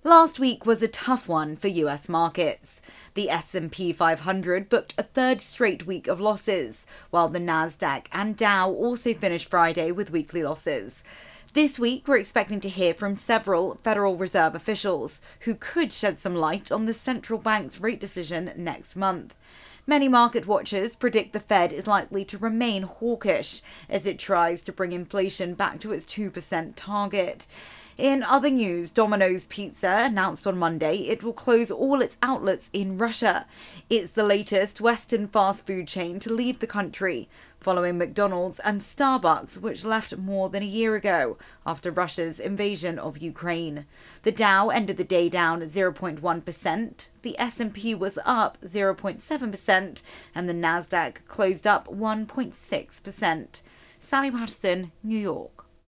Last week was a tough one for US markets. The S&P 500 booked a third straight week of losses, while the Nasdaq and Dow also finished Friday with weekly losses. This week, we're expecting to hear from several Federal Reserve officials who could shed some light on the central bank's rate decision next month. Many market watchers predict the Fed is likely to remain hawkish as it tries to bring inflation back to its 2% target. In other news, Domino's Pizza announced on Monday it will close all its outlets in Russia. It's the latest Western fast food chain to leave the country, following McDonald's and Starbucks, which left more than a year ago after Russia's invasion of Ukraine. The Dow ended the day down 0.1%, the S&P was up 0.7%, and the Nasdaq closed up 1.6%. Sally Patterson, New York.